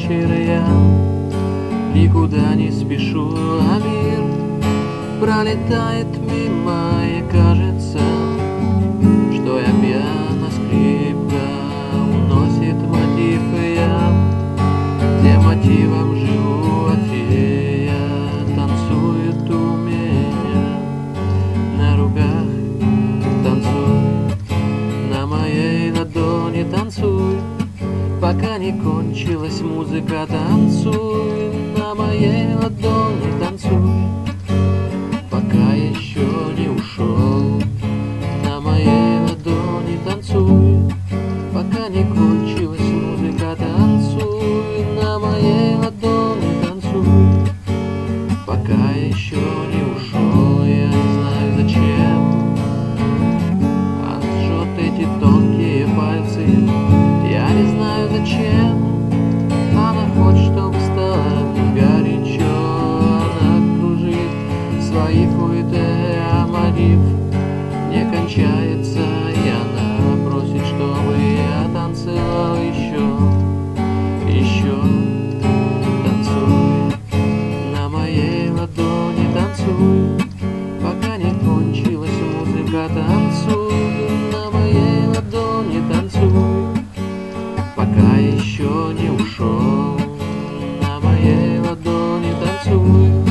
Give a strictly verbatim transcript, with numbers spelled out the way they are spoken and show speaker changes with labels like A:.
A: вечер я никуда не спешу, а мир пролетает мимо, и кажется, что я пьяна, скрипка уносит мотив, и я тем мотивом живу, а фея танцует у меня на руках. Танцуй на моей ладони, танцуй, пока не кончилась музыка. Танцуй на моей ладони, танцуй, пока еще не ушел. На моей ладони танцуй, пока не кончилась музыка. Танцуй на моей ладони, танцуй, пока еще не ушел. Я не знаю зачем она жжет эти тонкие пальцы. Я не знаю зачем она хочет, чтобы стало горячо. Она кружит свои фуэте, а мотив не кончается, и она просит, чтобы я танцевал еще, еще. Танцуй на моей ладони, танцуй, пока не кончилась музыка. Танцуй на моей ладони, танцуй, пока еще не ушел. На моей ладони танцуй.